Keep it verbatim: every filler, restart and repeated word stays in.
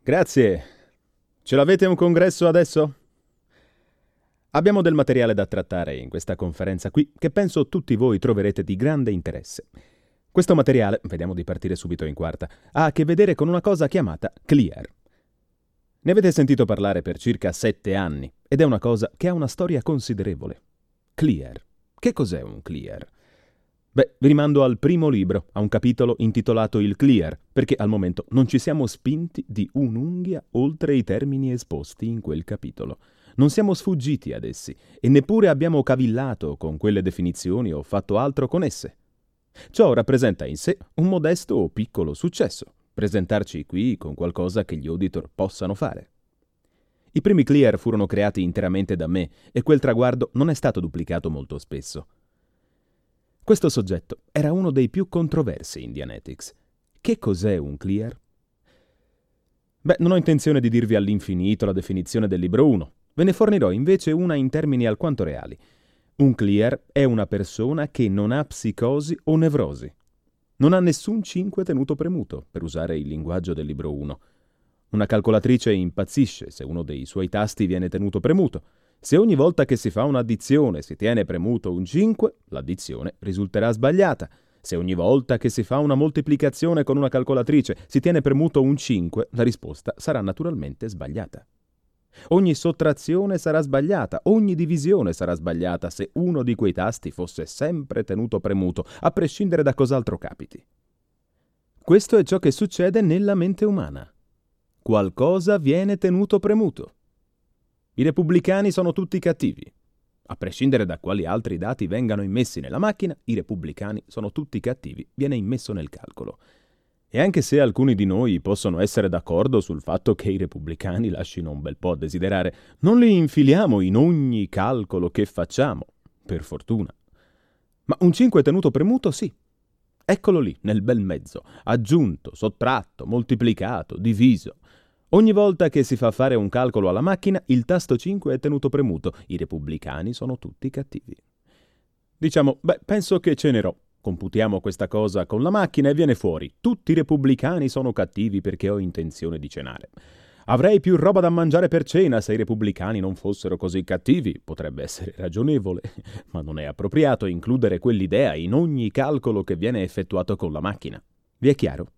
Grazie. Ce l'avete un congresso adesso? Abbiamo del materiale da trattare in questa conferenza qui che penso tutti voi troverete di grande interesse. Questo materiale, vediamo di partire subito in quarta, ha a che vedere con una cosa chiamata clear. Ne avete sentito parlare per circa sette anni ed è una cosa che ha una storia considerevole. Clear. Che cos'è un clear? Beh, vi rimando al primo libro, a un capitolo intitolato Il Clear, perché al momento non ci siamo spinti di un'unghia oltre i termini esposti in quel capitolo. Non siamo sfuggiti ad essi e neppure abbiamo cavillato con quelle definizioni o fatto altro con esse. Ciò rappresenta in sé un modesto o piccolo successo, presentarci qui con qualcosa che gli auditor possano fare. I primi clear furono creati interamente da me e quel traguardo non è stato duplicato molto spesso. Questo soggetto era uno dei più controversi in Dianetics. Che cos'è un clear? Beh, non ho intenzione di dirvi all'infinito la definizione del libro uno. Ve ne fornirò invece una in termini alquanto reali. Un clear è una persona che non ha psicosi o nevrosi. Non ha nessun cinque tenuto premuto, per usare il linguaggio del libro uno. Una calcolatrice impazzisce se uno dei suoi tasti viene tenuto premuto. Se ogni volta che si fa un'addizione si tiene premuto un cinque, l'addizione risulterà sbagliata. Se ogni volta che si fa una moltiplicazione con una calcolatrice si tiene premuto un cinque, la risposta sarà naturalmente sbagliata. Ogni sottrazione sarà sbagliata, ogni divisione sarà sbagliata se uno di quei tasti fosse sempre tenuto premuto, a prescindere da cos'altro capiti. Questo è ciò che succede nella mente umana. Qualcosa viene tenuto premuto. I repubblicani sono tutti cattivi. A prescindere da quali altri dati vengano immessi nella macchina, i repubblicani sono tutti cattivi, viene immesso nel calcolo. E anche se alcuni di noi possono essere d'accordo sul fatto che i repubblicani lasciano un bel po' a desiderare, non li infiliamo in ogni calcolo che facciamo, per fortuna. Ma un cinque tenuto premuto sì. Eccolo lì, nel bel mezzo, aggiunto, sottratto, moltiplicato, diviso. Ogni volta che si fa fare un calcolo alla macchina, il tasto cinque è tenuto premuto. I repubblicani sono tutti cattivi. Diciamo, beh, penso che cenerò. Computiamo questa cosa con la macchina e viene fuori. Tutti i repubblicani sono cattivi perché ho intenzione di cenare. Avrei più roba da mangiare per cena se i repubblicani non fossero così cattivi. Potrebbe essere ragionevole, ma non è appropriato includere quell'idea in ogni calcolo che viene effettuato con la macchina. Vi è chiaro?